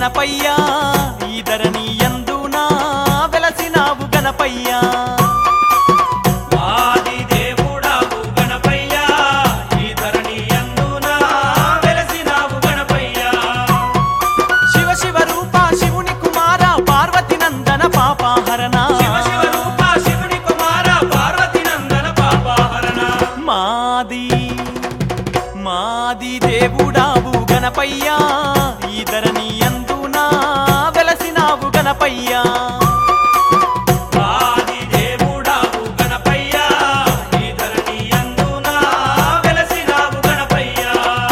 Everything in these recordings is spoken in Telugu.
గణపయ్యా ఈ ధరణి యందునా వెలసినావు గణపయ్యా ఆది దేవుడావు గణపయ్యా ఈ ధరణి యందునా వెలసినావు గణపయ్యా శివ శివ రూప శివుని కుమార పార్వతి నందన పాపహరణ శివ శివ రూప శివుని కుమార పార్వతి నందన పాపహరణ మాది దేవుడావు గణపయ్యా ఈ ధరణి యందునా వెలసినావు గణపయ్యా ఆది దేవుడావు గణపయ్యా ఈ ధరణి యందునా వెలసినావు గణపయ్యా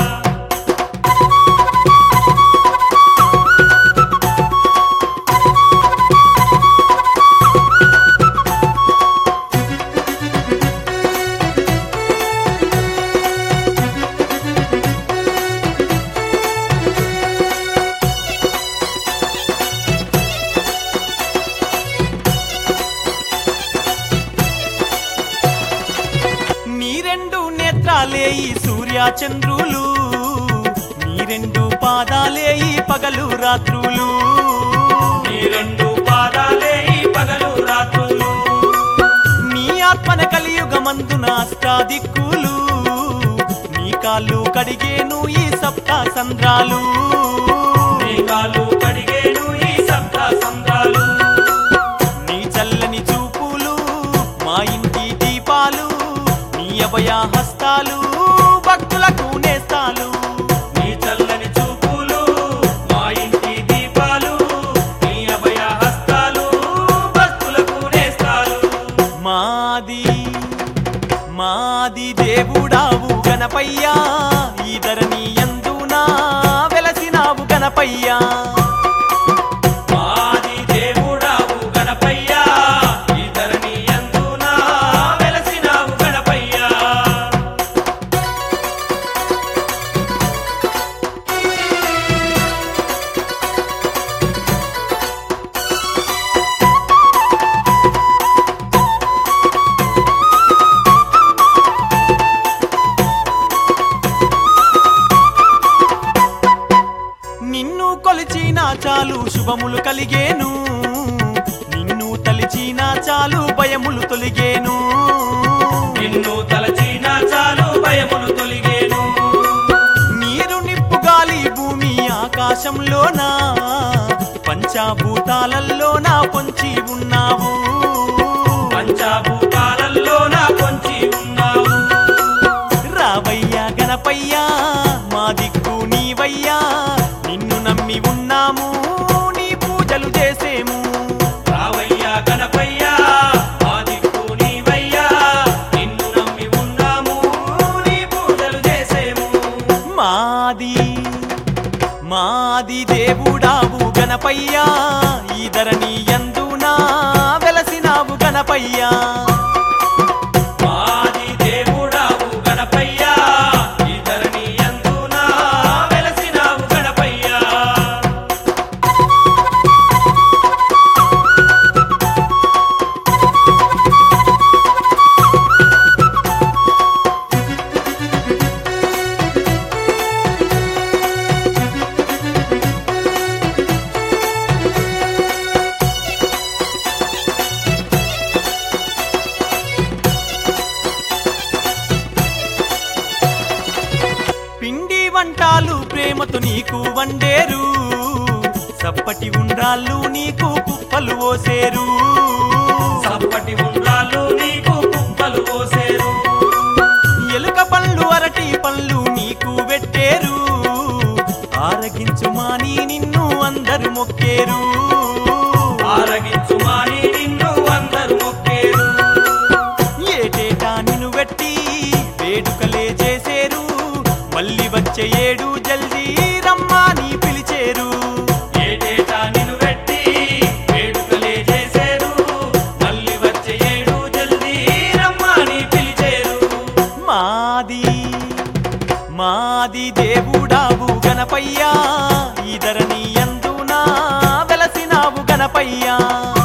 నీ రెండు నేత్రాలే ఈ సూర్య చంద్రులు నీ రెండు పాదాలే ఈ పగలు రాత్రులు నీ రెండు పాదాలే ఈ పగలు రాత్రులు నీ ఆత్మన కలియుగమందున అష్టాదిక్కులు నీ కాళ్ళు కడిగేను ఈ సప్త సంద్రాలు నీ కాళ్ళు కడిగేను ఈ సప్త సంద్రాలు నీ చల్లని చూపులు మా ఇంటి దీపాలు నీ అభయ హస్తాలు భక్తులకు నేస్తాలు నీ చల్లని చూపులు మా ఇంటి దీపాలు నీ అభయ హస్తాలు భక్తులకు నేస్తాలు మాది దేవుడావు గణపయ్యా ఈ ధరణి యందునా వెలసినావు గణపయ్యా ఆది దేవుడావు గణపయ్యా ఈ ధరణి యందునా వెలసినావు గణపయ్యా నిన్ను కొలిచినా చాలు శుభములు కలిగేను నిన్ను తలిచినా చాలు భయములు తొలిగేను నిన్ను తలచిన చాలు భయములు తొలిగేను నీరు నిప్పు గాలి భూమి ఆకాశంలోనా పంచభూతాలలోనా పొంచి ఉన్నావు పంచభూతాలలో నా పొంచి ఉన్నావు రావయ్యా గణపయ్యా మా దిక్కు నీవయ్యా నిన్ను నమ్మి ఉన్నాము నీ పూజలు చేసేము రావయ్యా గణపయ్యా మా దిక్కు నీవయ్యా నిన్ను నమ్మి ఉన్నాము నీ పూజలు చేసేము మాది దేవుడావు గణపయ్యా ఈ ధరణి యందునా వెలసినావు గణపయ్యా ఆది దేవుడావు గణపయ్యా ఈ ధరణి యందునా వెలసినావు గణపయ్యా పిండి వంటాలు ప్రేమతో నీకు వండేరు సప్పటి ఉండ్రాళ్ళు నీకు కుప్పలు ఓసేరు సప్పటి ఉండ్రాళ్ళు నీకు కుప్పలు పోసేరు ఎలుక పళ్ళు అరటి పళ్ళు నీకు పెట్టేరు ఆరగించు మాని నిన్ను అందరు మొక్కేరు ఆరగించు మాని నిన్ను అందరు మొక్కేరు ఏటేటా నిన్ను పెట్టి వేడుకలే చేసేరు మళ్ళీ వచ్చే ఏడు జల్దీ రమ్మని పిలిచేరు ఏటేటా నిన్ను పెట్టి వేడుకలే చేసేరు మళ్ళీ వచ్చే ఏడు జల్దీ రమ్మని పిలిచేరు మాది దేవుడావు గణపయ్యా ఈ ధరణి యందునా వెలసినావు గణపయ్యా